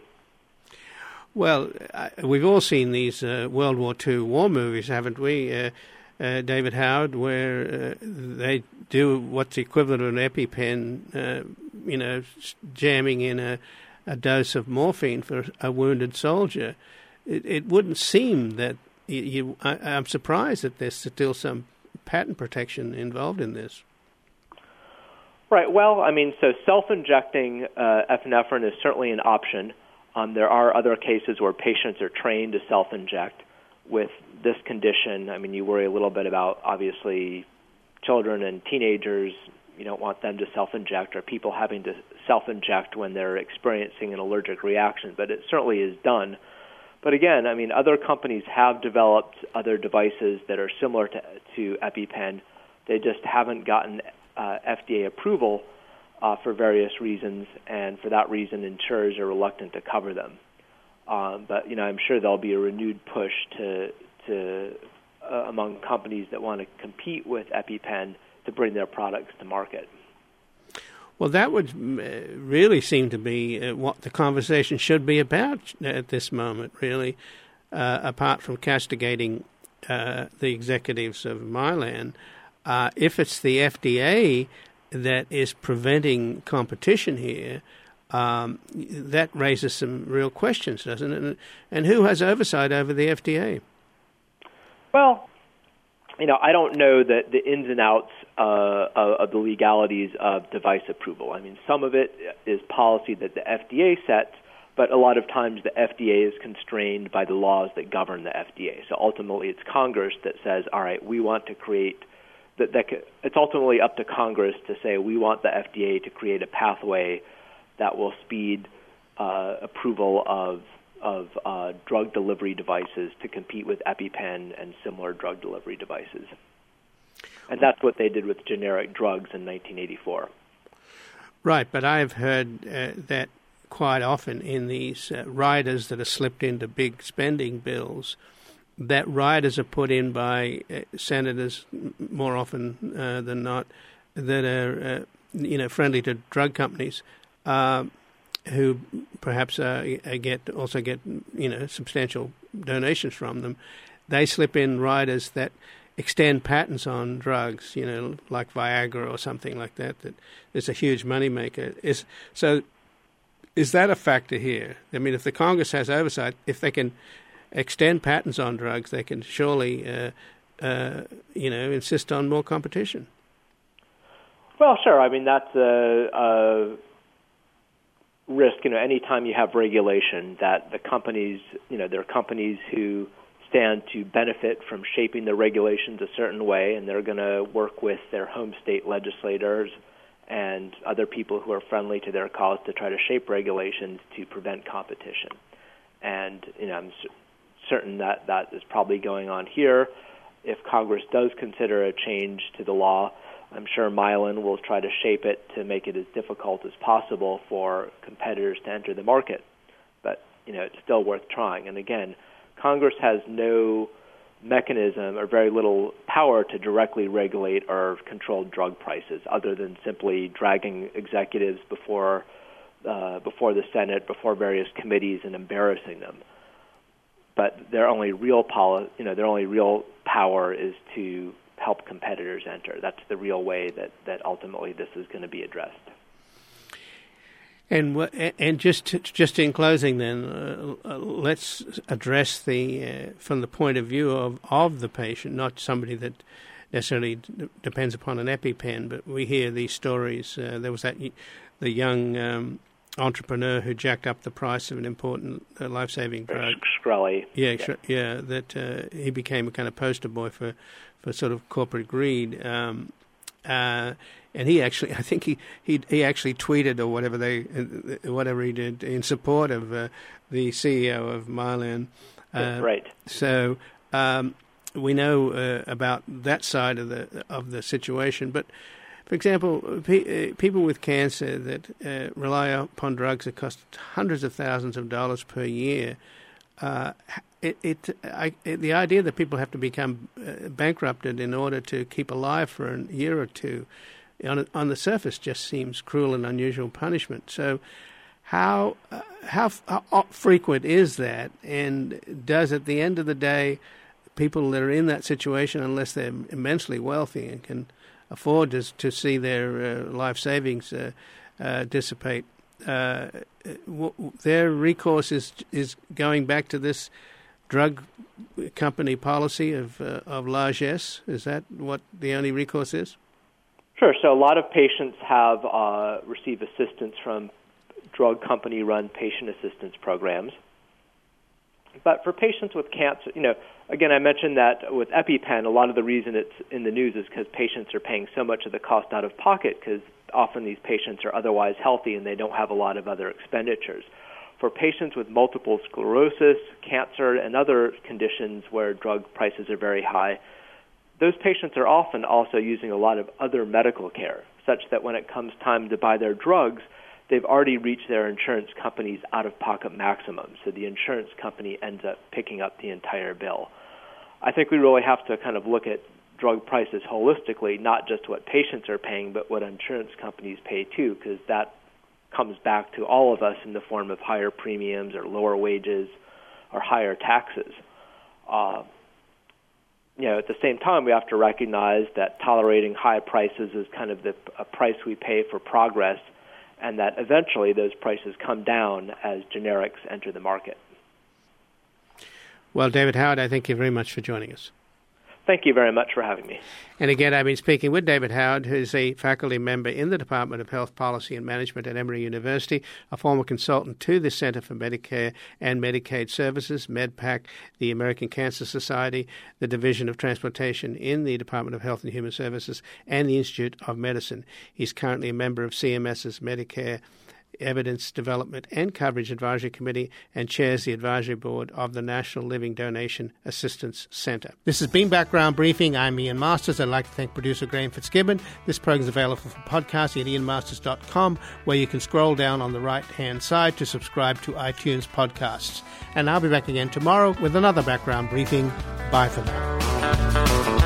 Well, uh, we've all seen these uh, World War Two war movies, haven't we, uh, uh, David Howard, where uh, they do what's equivalent to an EpiPen, uh, you know, jamming in a, a dose of morphine for a wounded soldier. It, it wouldn't seem that you, you I, I'm surprised that there's still some patent protection involved in this. Right. Well, I mean, so self-injecting uh, epinephrine is certainly an option. Um, there are other cases where patients are trained to self-inject. With this condition, I mean, you worry a little bit about, obviously, children and teenagers. You don't want them to self-inject or people having to self-inject when they're experiencing an allergic reaction, but it certainly is done. But again, I mean, other companies have developed other devices that are similar to, to EpiPen. They just haven't gotten uh, F D A approval uh, for various reasons, and for that reason, insurers are reluctant to cover them. Um, but, you know, I'm sure there'll be a renewed push to, to uh, among companies that want to compete with EpiPen to bring their products to market. Well, that would really seem to be uh, what the conversation should be about at this moment, really, uh, apart from castigating uh, the executives of Mylan. Uh, if it's the F D A that is preventing competition here, um, that raises some real questions, doesn't it? And, and who has oversight over the F D A? Well, you know, I don't know the, the ins and outs uh, of, of the legalities of device approval. I mean, some of it is policy that the F D A sets, but a lot of times the F D A is constrained by the laws that govern the F D A. So ultimately it's Congress that says, all right, we want to create, that, that it's ultimately up to Congress to say we want the F D A to create a pathway that will speed uh, approval of of uh, drug delivery devices to compete with EpiPen and similar drug delivery devices. And that's what they did with generic drugs in nineteen eighty-four. Right, but I've heard uh, that quite often in these uh, riders that are slipped into big spending bills, that riders are put in by uh, senators more often uh, than not that are, uh, you know, friendly to drug companies, uh, who perhaps uh, get also get you know substantial donations from them. They slip in riders that extend patents on drugs, you know, like Viagra or something like that. That is a huge moneymaker. Is so. Is that a factor here? I mean, if the Congress has oversight, if they can extend patents on drugs, they can surely, uh, uh, you know, insist on more competition. Well, sure. I mean, that's a, a risk. You know, anytime you have regulation, that the companies, you know, there are companies who stand to benefit from shaping the regulations a certain way, and they're going to work with their home state legislators and other people who are friendly to their cause to try to shape regulations to prevent competition. And, you know, I'm certain that that is probably going on here. If Congress does consider a change to the law, I'm sure Mylan will try to shape it to make it as difficult as possible for competitors to enter the market. But, you know, it's still worth trying. And again, Congress has no mechanism or very little power to directly regulate or control drug prices, other than simply dragging executives before uh, before the Senate, before various committees, and embarrassing them. But their only real poli- you know, their only real power is to help competitors enter. That's the real way that, that ultimately this is going to be addressed. And and just just in closing, then uh, let's address the uh, from the point of view of, of the patient, not somebody that necessarily d- depends upon an EpiPen. But we hear these stories. Uh, there was that the young um, entrepreneur who jacked up the price of an important uh, life-saving drug. Shkreli. Yeah, yeah, yeah. That uh, he became a kind of poster boy for, for sort of corporate greed. Um, uh, And he actually, I think he, he he actually tweeted or whatever they, whatever he did in support of uh, the C E O of Mylan. Uh, right. So um, we know uh, about that side of the of the situation. But for example, pe- people with cancer that uh, rely upon drugs that cost hundreds of thousands of dollars per year. Uh, it, it, I, it the idea that people have to become uh, bankrupted in order to keep alive for a year or two, on on the surface, just seems cruel and unusual punishment. So, how uh, how, how frequent is that? And does, at the end of the day, people that are in that situation, unless they're immensely wealthy and can afford to to see their uh, life savings uh, uh, dissipate, uh, w- their recourse is is going back to this drug company policy of uh, of largesse? Is that what the only recourse is? Sure. So a lot of patients have uh, received assistance from drug company-run patient assistance programs. But for patients with cancer, you know, again, I mentioned that with EpiPen, a lot of the reason it's in the news is because patients are paying so much of the cost out of pocket, because often these patients are otherwise healthy and they don't have a lot of other expenditures. For patients with multiple sclerosis, cancer, and other conditions where drug prices are very high, those patients are often also using a lot of other medical care, such that when it comes time to buy their drugs, they've already reached their insurance company's out-of-pocket maximum, so the insurance company ends up picking up the entire bill. I think we really have to kind of look at drug prices holistically, not just what patients are paying, but what insurance companies pay too, because that comes back to all of us in the form of higher premiums or lower wages or higher taxes. Uh, You know, at the same time, we have to recognize that tolerating high prices is kind of the a price we pay for progress, and that eventually those prices come down as generics enter the market. Well, David Howard, I thank you very much for joining us. Thank you very much for having me. And again, I've been speaking with David Howard, who's a faculty member in the Department of Health Policy and Management at Emory University, a former consultant to the Center for Medicare and Medicaid Services, MedPAC, the American Cancer Society, the Division of Transportation in the Department of Health and Human Services, and the Institute of Medicine. He's currently a member of CMS's Medicare Evidence Development and Coverage Advisory Committee and chairs the advisory board of the National Living Donation Assistance Center. This has been Background Briefing. I'm Ian Masters. I'd like to thank producer Graham Fitzgibbon. This program is available for podcasting at ian masters dot com, where you can scroll down on the right-hand side to subscribe to iTunes podcasts. And I'll be back again tomorrow with another Background Briefing. Bye for now.